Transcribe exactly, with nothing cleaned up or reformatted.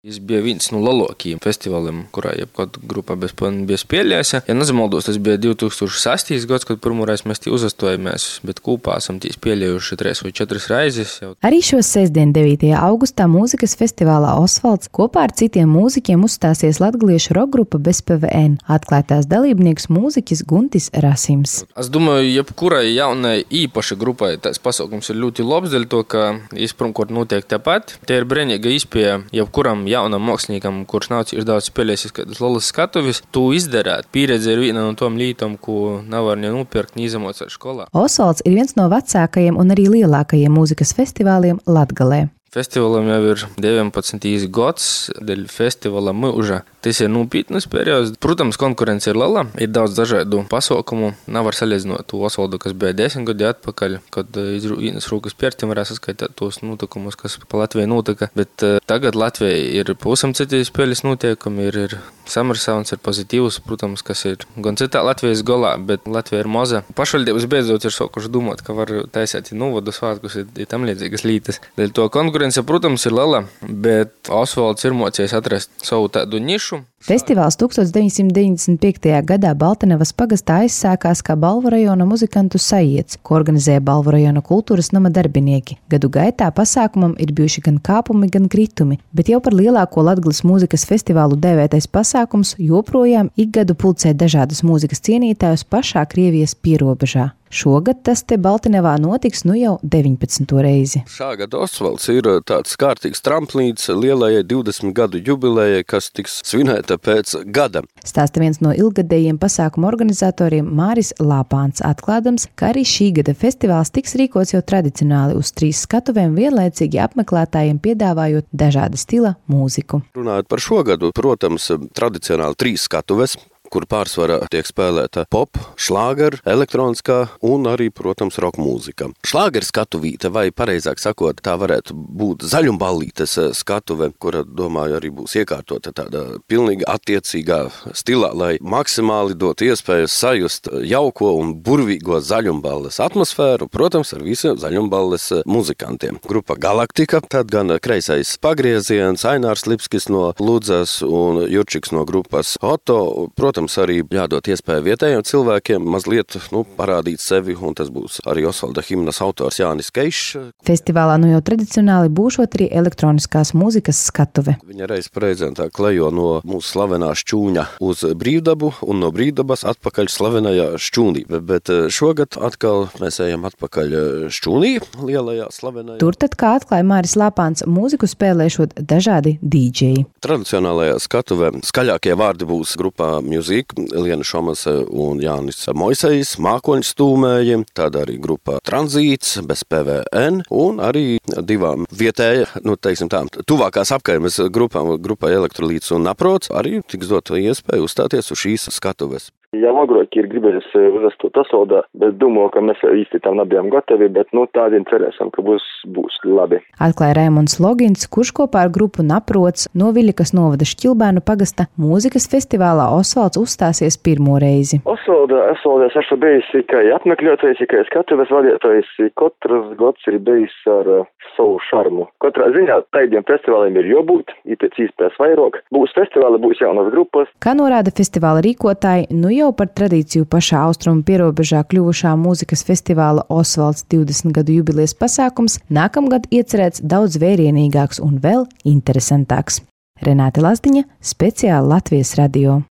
Tas bija viens no lielākajiem festivāliem, kurā jebkāda grupa bija spēlējusi. Ja nezamaldos, tas bija divi tūkstoši sastais gads, kad pirmoreiz mēs tie uzastojāmies, bet kopā esam tie spēlējuši trīs vai četras reizes. Jau. Arī šo sestdien, devītajā augustā, mūzikas festivālā Osvalds kopā ar citiem mūziķiem uzstāsies latgaliešu rokgrupa bez P V N. Atklātās dalībnieks mūziķis Guntis Rasims. Es domāju, jebkurai jaunai īpaša grupai tas pasaukums ir ļoti labs, dēļ to, ka izpirmkārt notiek tāpat. Te ir brīnīga iespēja jebkuram jaunam māksliniekam, kurš nav cīši daudz spēlējis kādas lielas skatuves, to izdarīt. Pieredze ir viena no tām lietām, ko nevar ne nopirkt, ne izamocēt skolā. Osvalds ir viens no vecākajiem un arī lielākajiem mūzikas festivāliem Latgalē. Festivālam jau ir deviņpadsmitais gads, dēļ festivāla mūža. Tas ir nopietnas periods. Protams, konkurence ir liela, ir daudz dažādu pasaukumu. Nevar salīdzināt to Osvaldu, kas bija desmit gadi atpakaļ, kad vienas rūkas pērtim varēja saskaitīt tos notikumus, kas pa Latvijai notika. Bet uh, tagad Latvijai ir pavisam citi spēles notiekumi, ir, ir summer sounds, ir pozitīvs, protams, kas ir gan citā Latvijas galā, bet Latvija ir maza. Pašvaldības beidzot ir sākuši domāt, ka var taisīt novadu svētkus ir, ir tam līdzīgas lietas. Dēļ to konkurence, protams, ir liela, bet Osvalds ir mocējis atrast savu tādu nišu. Festivāls tūkstoš deviņsimt deviņdesmit piektajā gadā Baltenevas pagastā aizsākās kā Balvu rajona muzikantu sajiets, ko organizēja Balvu rajona kultūras nama darbinieki. Gadu gaitā pasākumam ir bijuši gan kāpumi, gan kritumi, bet jau par lielāko Latgales mūzikas festivālu dēvētais pasākums joprojām ik gadu pulcē dažādas mūzikas cienītājus pašā Krievijas pierobežā. Šogad tas te Baltenevā notiks nu jau deviņpadsmito reizi. Šāgad Osvalds ir tāds kārtīgs tramplīns lielajai divdesmit gadu jubilejai, kas tiks svinēta pēc gada. Stāsta viens no ilgadējiem pasākumu organizatoriem Māris Lāpāns, atklādams, ka arī šī gada festivāls tiks rīkots jau tradicionāli uz trīs skatuvēm, vienlaicīgi apmeklētājiem piedāvājot dažāda stila mūziku. Runājot par šo gadu, protams, tradicionāli trīs skatuves, kur pārsvarā tiek spēlēta pop, šlāger, elektroniskā un arī, protams, rock mūzika. Šlāger skatuvīte, vai pareizāk sakot, tā varētu būt zaļumballītes skatuve, kura, domāju, arī būs iekārtota tāda pilnīgi attiecīgā stilā, lai maksimāli dot iespēju sajust jauko un burvīgo zaļumballes atmosfēru, protams, ar visiem zaļumballes muzikantiem. Grupa Galaktika, tad gan kreisais pagrieziens, Ainārs Lipskis no Ludzas un Jurčiks no grupas Otto, protams, Protams, arī jādod iespēju vietējiem cilvēkiem mazliet nu, parādīt sevi, un tas būs arī Osvalda himnas autors Jānis Keišs. Festivālā nu jau tradicionāli būšot arī elektroniskās mūzikas skatuve. Viņa reiz prezentā klejo no mūsu slavenā šķūņa uz brīvdabu un no brīvdabas atpakaļ slavenajā šķūnī. Bet šogad atkal mēs ejam atpakaļ šķūnī, lielajā slavenajā. Tur tad, kā atklāja Māris Lāpāns, mūziku spēlēšot dažādi dīdžeji. Tradicionālajā skatuvē skaļākie vārdi būs grupā Music, Liena Šomase un Jānis Moisejs, mākoņu stūmēji, tad arī grupa Tranzīts bez P V N un arī divām vietēja, nu teiksim tā, tuvākās apkaimes grupām, grupai Elektrolīts un Naprots, arī tiks dot iespēju uzstāties uz šīs skatuves. Jau agrāk ir gribējis uzastūt Osvaldā, bet domāju, ka mēs īsti tam nebijām gatavi, bet nu tādien cerēsim, ka būs, būs labi. Atklāja Raimonds Logins, kurš kopā ar grupu Naprots no Viļikas novada Šķilbēnu pagasta mūzikas festivālā Osvalds uzstāsies pirmo reizi. Osvaldā, Osvaldā es esmu bijis tikai apmeklētājs, tikai skatuves vadītājs, katrs gads ir bijis ar uh, savu šarmu. Katrā ziņā tādiem festivāliem ir jābūt, ir pēc iespējas vairāk. Būs festivāli, būs jaunas grupas. Kā norāda festivāla rīkotāji, nu jau par tradīciju pašā austrumu pierobežā kļuvušā mūzikas festivāla Osvalds divdesmit gadu jubilejas pasākums nākamgad iecerēts daudz vērienīgāks un vēl interesantāks. Renāte Lazdiņa, speciāli Latvijas radio.